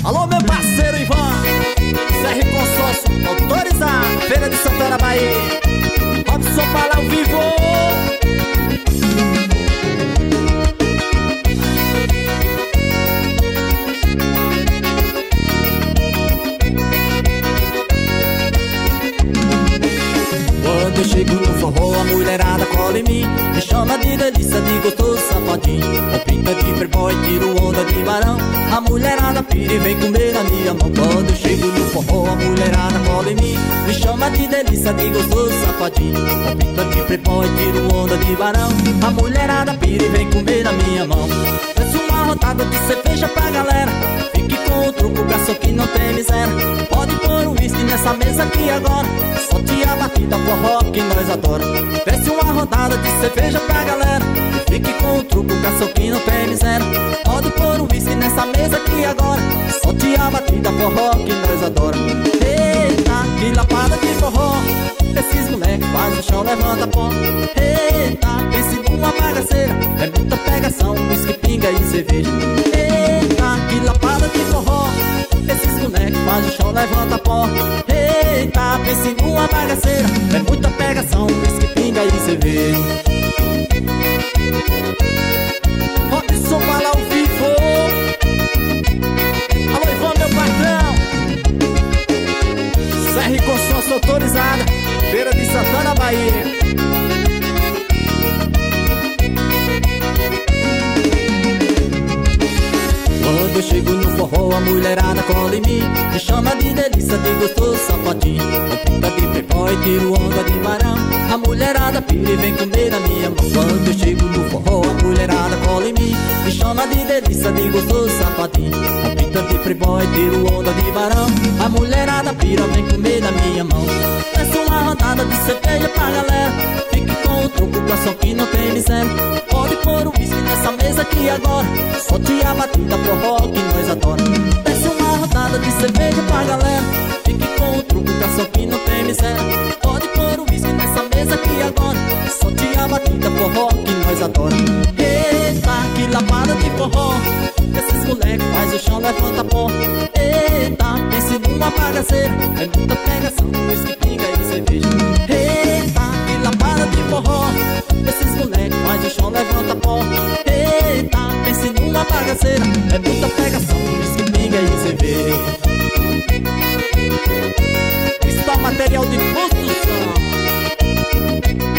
Alô, meu parceiro Ivan, CR Consórcio, autorizar, Feira de Santana, Bahia. Robson Bala ao vivo. Quando eu chego no forró, a mulherada cola em mim, me chama de delícia, de gostoso safadinho. Com pinta de playboy, tiro onda de barão, a mulherada pira e vem comer na minha mão. Quando eu chego no forró, a mulherada cola em mim, me chama de delícia, de gostoso safadinho. Com pinta de playboy, tiro onda de barão, a mulherada pira e vem comer na minha mão. Peço uma rodada de cerveja pra galera, fique com o truco, garçom que não tem miséria. Pode pôr um whisky nessa mesa aqui agora, solte a batida, forró que nós adora. Desce uma rodada de cerveja pra galera, fique com o truco, garçom que não tem miséria. Pode pôr um whisky nessa mesa aqui agora, solte a batida, forró que nós adora. Eita, que lapada de forró, esses moleque faz o chão, levanta pó. Eita, pense numa bagaceira, é muita pegação, whisky, pinga e cerveja. Eita, que lapada de forró, esses moleque faz o chão, levanta pó. Eita, pense numa bagaceira, é muita pegação, whisky, pinga e cerveja. Robson Bala ao vivo. Alô, Ivan, meu patrão, CR Consórcio autorizada, Feira de Santana, Bahia. Quando eu chego no forró, a mulherada cola em mim, me chama de delícia, de gostoso safadinho. Com pinta de playboy, tiro onda de barão, a mulherada pira e vem comer na minha mão. Quando eu chego no forró, a mulherada cola em mim, me chama de delícia, de gostoso safadinho. Com pinta de playboy, tiro onda de barão, a mulherada pira, vem comer na minha mão. Peço uma rodada de cerveja pra galera, fique com o truco, garçom que não tem miséria. Pode pôr o whisky nessa mesa aqui agora, solte a batida, forró que nós adora. Desce uma rodada de cerveja pra galera, fique com o truco, garçom que não tem miséria. Pode pôr o whisky nessa mesa aqui agora, solte a batida, forró que nós adora. Eita, que lapada de forró, esses moleque faz o chão, levanta pó. Eita, pense numa bagaceira, é muita pegação, whisky, pinga e cerveja. Eita, que lapada de forró, esses moleque faz o chão, levanta pó. Eita, pense numa bagaceira, é muita pegação, whisky, pinga e cerveja. Está material de construção.